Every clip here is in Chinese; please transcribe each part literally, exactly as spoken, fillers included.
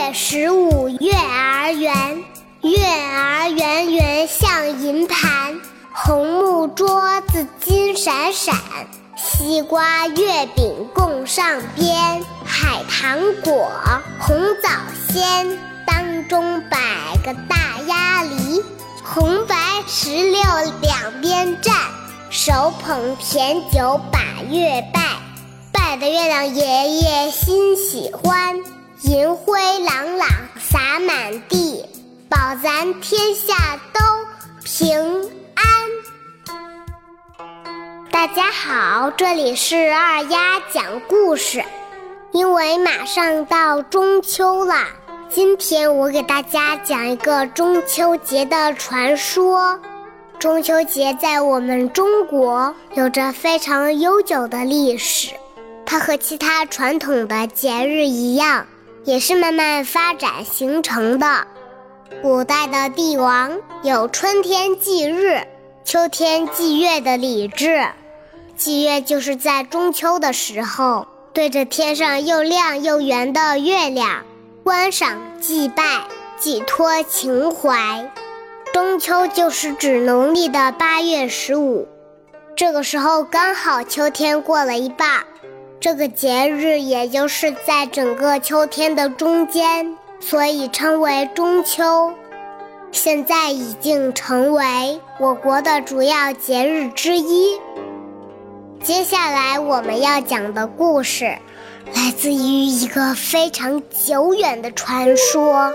月十五月儿圆，月儿圆圆像银盘，红木桌子金闪闪，西瓜月饼供上边，海棠果红枣鲜，当中摆个大鸭梨，红白石榴两边站，手捧甜酒把月拜，拜的月亮爷爷心喜欢，银辉朗朗洒满地，保咱天下都平安。大家好，这里是二丫讲故事。因为马上到中秋了，今天我给大家讲一个中秋节的传说。中秋节在我们中国有着非常悠久的历史，它和其他传统的节日一样，也是慢慢发展形成的。古代的帝王有春天祭日、秋天祭月的礼制。祭月就是在中秋的时候，对着天上又亮又圆的月亮观赏祭拜，寄托情怀。中秋就是指农历的八月十五，这个时候刚好秋天过了一半，这个节日也就是在整个秋天的中间，所以称为中秋。现在已经成为我国的主要节日之一。接下来我们要讲的故事来自于一个非常久远的传说。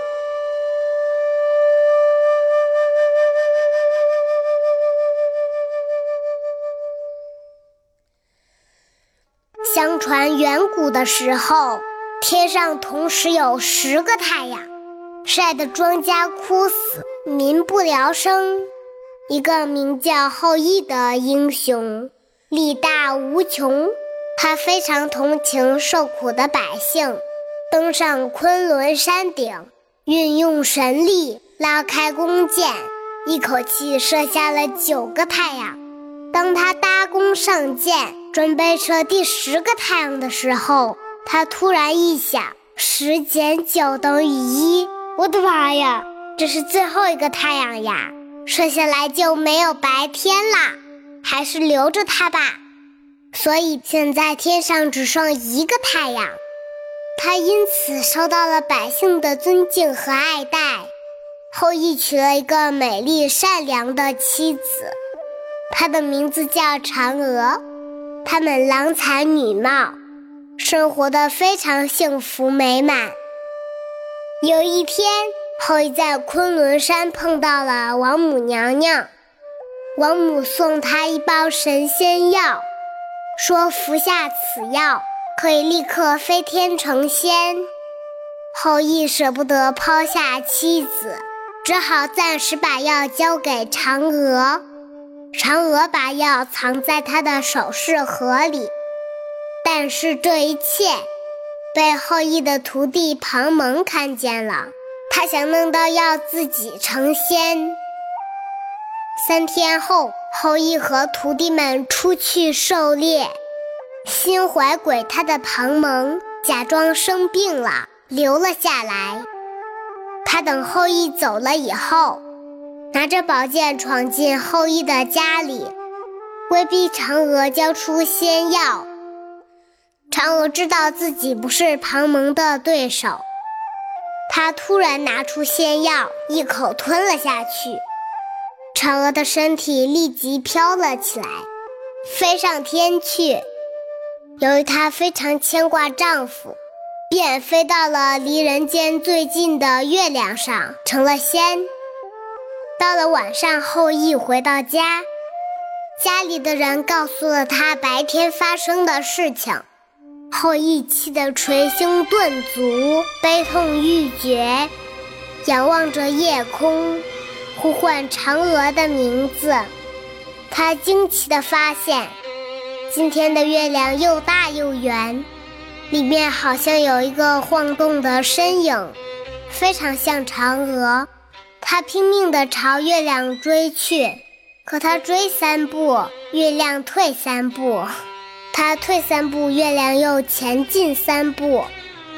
相传远古的时候，天上同时有十个太阳，晒得庄稼枯死，民不聊生。一个名叫后羿的英雄力大无穷，他非常同情受苦的百姓，登上昆仑山顶，运用神力拉开弓箭，一口气射下了九个太阳。当他搭弓上箭，准备射第十个太阳的时候，他突然一想，十减九等于一，我的妈呀，这是最后一个太阳呀，射下来就没有白天啦，还是留着它吧。所以现在天上只剩一个太阳，他因此受到了百姓的尊敬和爱戴。后羿娶了一个美丽善良的妻子，她的名字叫嫦娥。他们郎才女貌，生活得非常幸福美满。有一天，后羿在昆仑山碰到了王母娘娘，王母送他一包神仙药，说服下此药可以立刻飞天成仙。后羿舍不得抛下妻子，只好暂时把药交给嫦娥。嫦娥把药藏在他的首饰盒里，但是这一切被后羿的徒弟庞蒙看见了，他想弄到药自己成仙。三天后，后羿和徒弟们出去狩猎，心怀鬼胎的庞蒙假装生病了，留了下来。他等后羿走了以后，拿着宝剑闯进后羿的家里，威逼嫦娥交出仙药。嫦娥知道自己不是庞蒙的对手，她突然拿出仙药，一口吞了下去。嫦娥的身体立即飘了起来，飞上天去。由于她非常牵挂丈夫，便飞到了离人间最近的月亮上，成了仙。到了晚上，后羿回到家，家里的人告诉了他白天发生的事情。后羿气得捶胸顿足，悲痛欲绝，仰望着夜空，呼唤嫦娥的名字。他惊奇地发现，今天的月亮又大又圆，里面好像有一个晃动的身影，非常像嫦娥。他拼命地朝月亮追去，可他追三步，月亮退三步，他退三步，月亮又前进三步。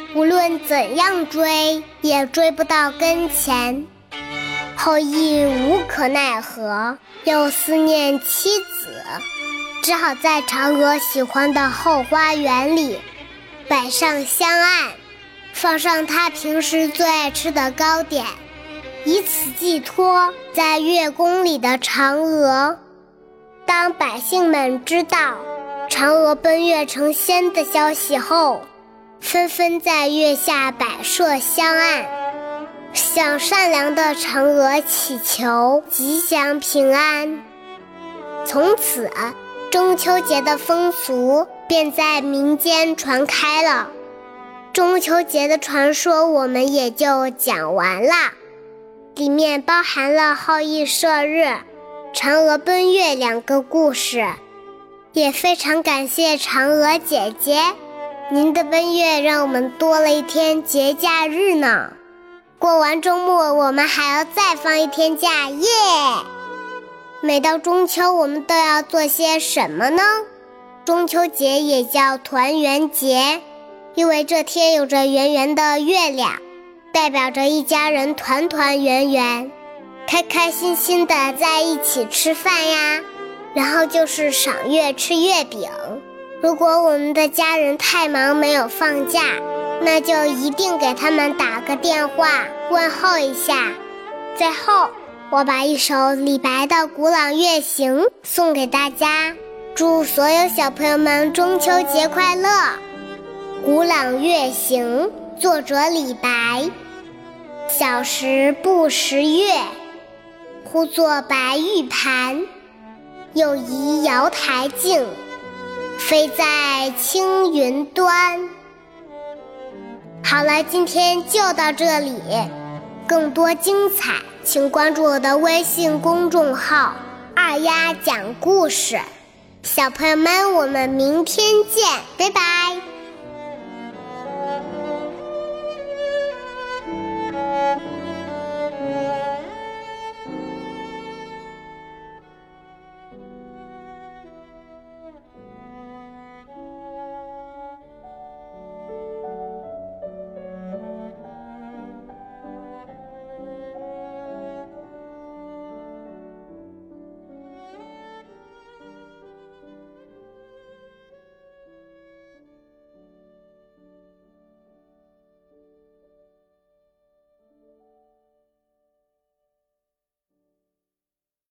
无论怎样追，也追不到跟前。后羿无可奈何，又思念妻子，只好在嫦娥喜欢的后花园里摆上香案，放上他平时最爱吃的糕点，以此寄托在月宫里的嫦娥。当百姓们知道嫦娥奔月成仙的消息后，纷纷在月下摆设香案，向善良的嫦娥祈求吉祥平安。从此，中秋节的风俗便在民间传开了。中秋节的传说我们也就讲完了，里面包含了后羿射日、嫦娥奔月两个故事，也非常感谢嫦娥姐姐，您的奔月让我们多了一天节假日呢。过完周末我们还要再放一天假，耶！每到中秋我们都要做些什么呢？中秋节也叫团圆节，因为这天有着圆圆的月亮，代表着一家人团团圆圆，开开心心的在一起吃饭呀。然后就是赏月吃月饼，如果我们的家人太忙没有放假，那就一定给他们打个电话问候一下。最后我把一首李白的《古朗月行》送给大家，祝所有小朋友们中秋节快乐。《古朗月行》作者李白。小时不识月，呼作白玉盘，又疑瑶台镜，飞在青云端。好了，今天就到这里，更多精彩请关注我的微信公众号二丫讲故事。小朋友们，我们明天见，拜拜。